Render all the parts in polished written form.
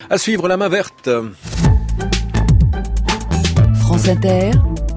À suivre la main verte. France Inter,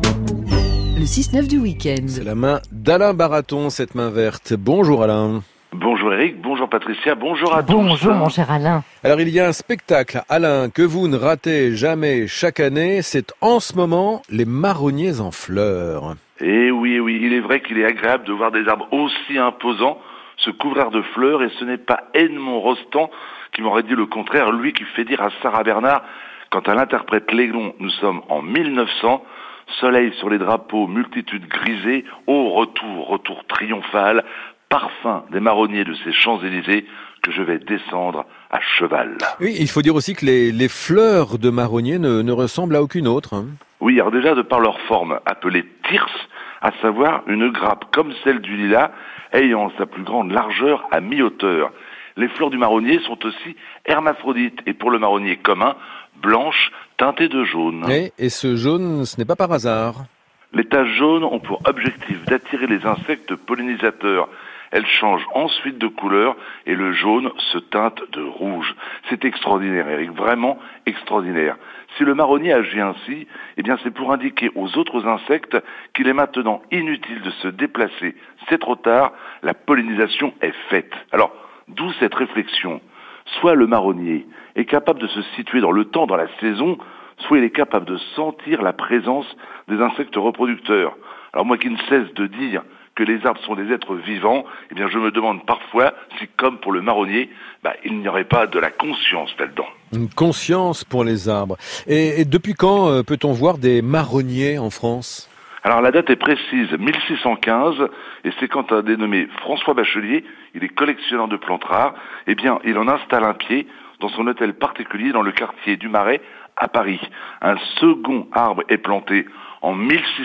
le 6-9 du week-end. C'est la main d'Alain Baraton, cette main verte. Bonjour Alain. Bonjour Eric, bonjour Patricia, bonjour à tous. Bonjour mon cher Alain. Alors il y a un spectacle, Alain, que vous ne ratez jamais chaque année, c'est en ce moment les marronniers en fleurs. Et oui, il est vrai qu'il est agréable de voir des arbres aussi imposants se couvrir de fleurs, et ce n'est pas Edmond Rostand qui m'aurait dit le contraire, lui qui fait dire à Sarah Bernard, quand elle interprète l'Aiglon, nous sommes en 1900, soleil sur les drapeaux, multitude grisée, au retour triomphal, parfum des marronniers de ces Champs-Élysées, que je vais descendre à cheval. Oui, il faut dire aussi que les fleurs de marronnier ne ressemblent à aucune autre. Hein. Oui, alors déjà de par leur forme, appelée tirse, à savoir une grappe comme celle du lilas, ayant sa plus grande largeur à mi-hauteur. Les fleurs du marronnier sont aussi hermaphrodites, et pour le marronnier commun, blanches, teintées de jaune. Et ce jaune, ce n'est pas par hasard. Les taches jaunes ont pour objectif d'attirer les insectes pollinisateurs. Elles changent ensuite de couleur et le jaune se teinte de rouge. C'est extraordinaire, Eric, vraiment extraordinaire. Si le marronnier agit ainsi, eh bien c'est pour indiquer aux autres insectes qu'il est maintenant inutile de se déplacer. C'est trop tard, la pollinisation est faite. Alors, d'où cette réflexion. Soit le marronnier est capable de se situer dans le temps, dans la saison, soit il est capable de sentir la présence des insectes reproducteurs. Alors moi qui ne cesse de dire que les arbres sont des êtres vivants, eh bien je me demande parfois si, comme pour le marronnier, il n'y aurait pas de la conscience là-dedans. Une conscience pour les arbres. Et depuis quand peut-on voir des marronniers en France ? Alors la date est précise, 1615, et c'est quand un dénommé François Bachelier, il est collectionneur de plantes rares, eh bien il en installe un pied dans son hôtel particulier dans le quartier du Marais à Paris. Un second arbre est planté en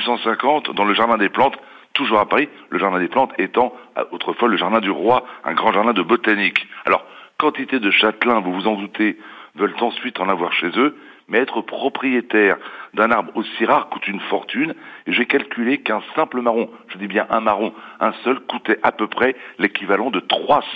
1650 dans le jardin des plantes, toujours à Paris, le jardin des plantes étant autrefois le jardin du roi, un grand jardin de botanique. Alors, quantité de châtelains, vous vous en doutez, veulent ensuite en avoir chez eux, mais être propriétaire d'un arbre aussi rare coûte une fortune, et j'ai calculé qu'un simple marron, je dis bien un marron, un seul, coûtait à peu près l'équivalent de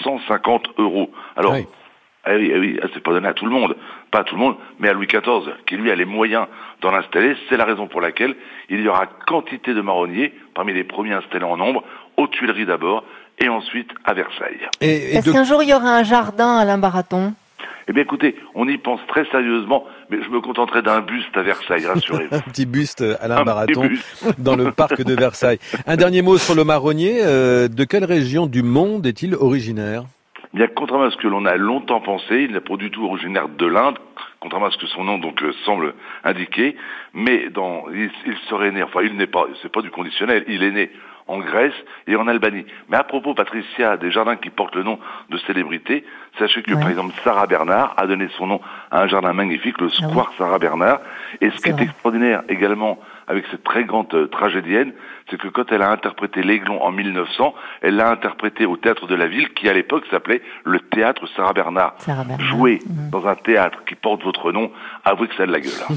350 €. Alors, oui. Oui, c'est pas donné à tout le monde, pas à tout le monde, mais à Louis XIV, qui lui a les moyens d'en installer. C'est la raison pour laquelle il y aura quantité de marronniers, parmi les premiers installés en nombre, aux Tuileries d'abord, et ensuite à Versailles. Est-ce qu'un jour il y aura un jardin, Alain Baraton ? Eh bien écoutez, on y pense très sérieusement, mais je me contenterai d'un buste à Versailles, rassurez-vous. Un petit buste Alain Baraton dans le parc de Versailles. Un dernier mot sur le marronnier. De quelle région du monde est-il originaire ? Bien, contrairement à ce que l'on a longtemps pensé, il n'est pas du tout originaire de l'Inde, contrairement à ce que son nom semble indiquer, mais il serait né, enfin il n'est pas, c'est pas du conditionnel, il est né en Grèce et en Albanie. Mais à propos, Patricia, des jardins qui portent le nom de célébrités, sachez que par exemple Sarah Bernard a donné son nom à un jardin magnifique, le Square Sarah Bernard, et ce qui est extraordinaire également avec cette très grande tragédienne, c'est que quand elle a interprété l'Aiglon en 1900, elle l'a interprété au Théâtre de la Ville, qui à l'époque s'appelait le Théâtre Sarah Bernard. Jouer dans un théâtre qui porte votre nom, avouez que ça a de la gueule.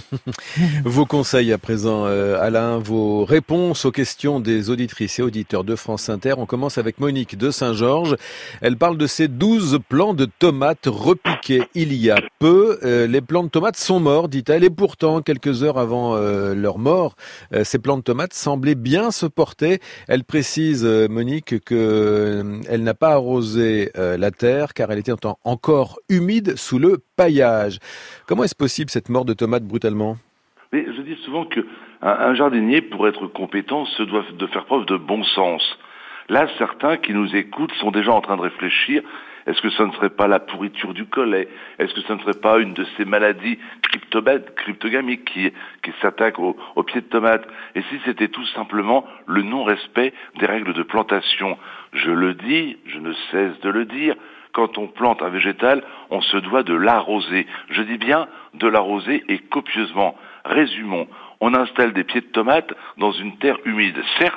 Vos conseils à présent, Alain, vos réponses aux questions des auditrices et auditeurs de France Inter. On commence avec Monique de Saint-Georges. Elle parle de ces 12 plants de tomates repiqués il y a peu. Les plants de tomates sont morts, dit-elle, et pourtant, quelques heures avant leur mort, ces plants de tomates semblaient bien se porter. Elle précise, Monique, qu'elle n'a pas arrosé la terre car elle était encore humide sous le paillage. Comment est-ce possible cette mort de tomates brutalement ? Mais je dis souvent qu'un jardinier, pour être compétent, se doit de faire preuve de bon sens. Là, certains qui nous écoutent sont déjà en train de réfléchir. Est-ce que ça ne serait pas la pourriture du collet ? Est-ce que ça ne serait pas une de ces maladies cryptogamiques qui s'attaquent aux pieds de tomate ? Et si c'était tout simplement le non-respect des règles de plantation ? Je le dis, je ne cesse de le dire, quand on plante un végétal, on se doit de l'arroser. Je dis bien de l'arroser et copieusement. Résumons, on installe des pieds de tomates dans une terre humide. Certes,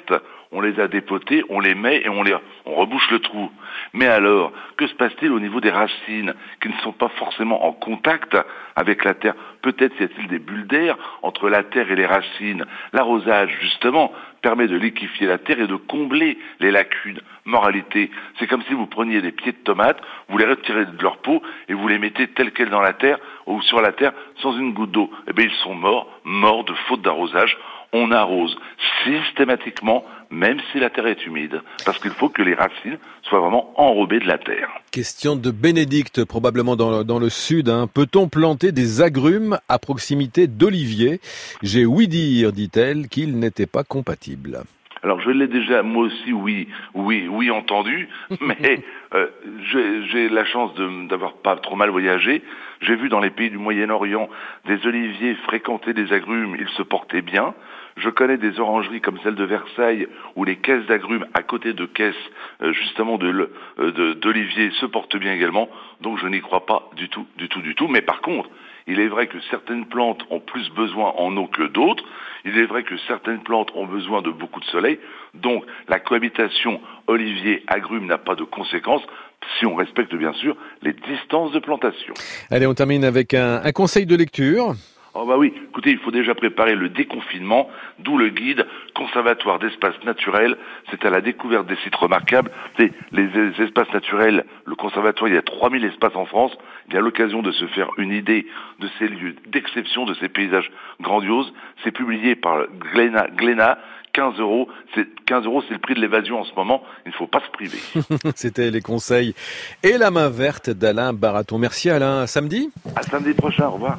on les a dépotés, on les met et on rebouche le trou. Mais alors, que se passe-t-il au niveau des racines qui ne sont pas forcément en contact avec la terre? Peut-être y a-t-il des bulles d'air entre la terre et les racines. L'arrosage, justement, permet de liquéfier la terre et de combler les lacunes. Moralité, c'est comme si vous preniez des pieds de tomates, vous les retirez de leur peau et vous les mettez tels quels dans la terre ou sur la terre sans une goutte d'eau. Eh bien, ils sont morts de faute d'arrosage. On arrose systématiquement, même si la terre est humide, parce qu'il faut que les racines soient vraiment enrobées de la terre. Question de Bénédicte, probablement dans le sud. Peut-on planter des agrumes à proximité d'oliviers? J'ai ouï dire, dit-elle, qu'ils n'étaient pas compatibles. Alors je l'ai déjà, moi aussi, oui entendu, mais j'ai la chance d'avoir pas trop mal voyagé. J'ai vu dans les pays du Moyen-Orient des oliviers fréquenter des agrumes, ils se portaient bien. Je connais des orangeries comme celle de Versailles où les caisses d'agrumes à côté de caisses justement d'oliviers se portent bien également. Donc je n'y crois pas du tout. Mais par contre, il est vrai que certaines plantes ont plus besoin en eau que d'autres. Il est vrai que certaines plantes ont besoin de beaucoup de soleil. Donc la cohabitation olivier-agrumes n'a pas de conséquences si on respecte bien sûr les distances de plantation. Allez, on termine avec un conseil de lecture. Oh bah oui, écoutez, il faut déjà préparer le déconfinement, d'où le guide Conservatoire d'espaces naturels. C'est à la découverte des sites remarquables. Les espaces naturels, le conservatoire, il y a 3000 espaces en France. Il y a l'occasion de se faire une idée de ces lieux d'exception, de ces paysages grandioses. C'est publié par Glénat. 15 €, c'est le prix de l'évasion en ce moment, il ne faut pas se priver. C'était les conseils et la main verte d'Alain Baraton. Merci Alain, à samedi. À samedi prochain, au revoir.